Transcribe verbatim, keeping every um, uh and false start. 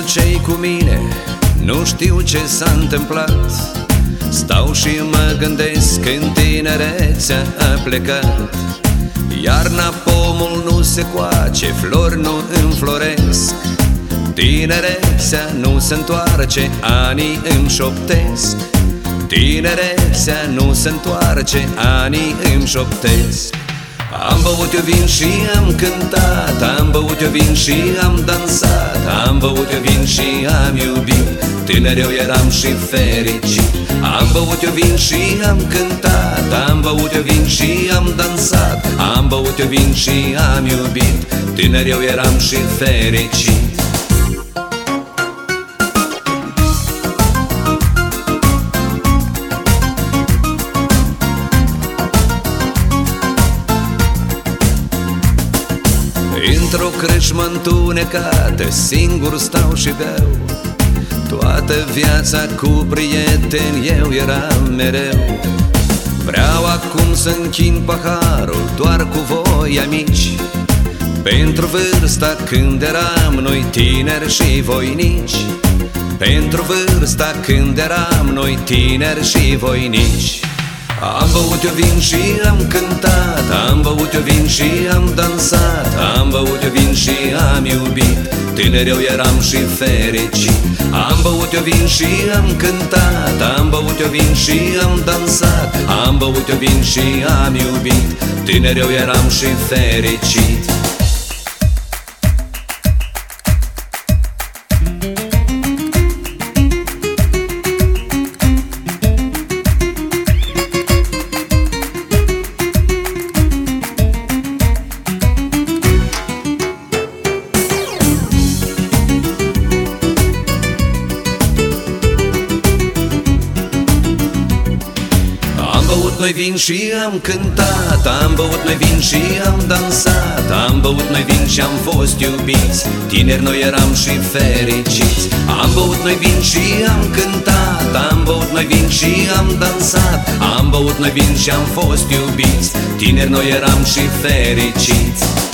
ce-i cu mine, nu știu ce s-a întâmplat. Stau și mă gândesc că în tinerețea a plecat. Iarna pomul nu se coace, flori nu înfloresc. Tinerețea nu se întoarce, anii îmi șoptesc. Tinerețea nu se întoarce, anii îmi șoptesc. Am băut eu vin și am cântat, am băut eu vin și am dansat, am băut eu vin și am iubit, tânăr eu eram și fericit. Am băut eu vin și am cântat, am băut eu vin și am dansat, am băut eu vin și am iubit, tânăr eu eram și fericit. Într-o crâșmă întunecată, singur stau și beau. Toată viața cu prieteni eu eram mereu. Vreau acum să închin paharul doar cu voi, amici, pentru vârsta când eram noi tineri și voinici. Pentru vârsta când eram noi tineri și voinici. Am băut eu vin și am cântat, am băut eu vin și am dansat, am băut eu vin și am iubit, tânăr eu eram și fericit. Am băut eu vin și am cântat, am băut eu vin și am dansat, am băut eu vin și am iubit, tânăr eu eram și fericit. Am băut noi vin și am cântat, am băut noi vin și am dansat, am băut noi vin și am fost iubiți, tineri noi eram și fericiți. Am băut noi vin și am cântat, am băut noi vin și am dansat, am băut noi vin și am fost iubiți, tineri noi eram și fericiți.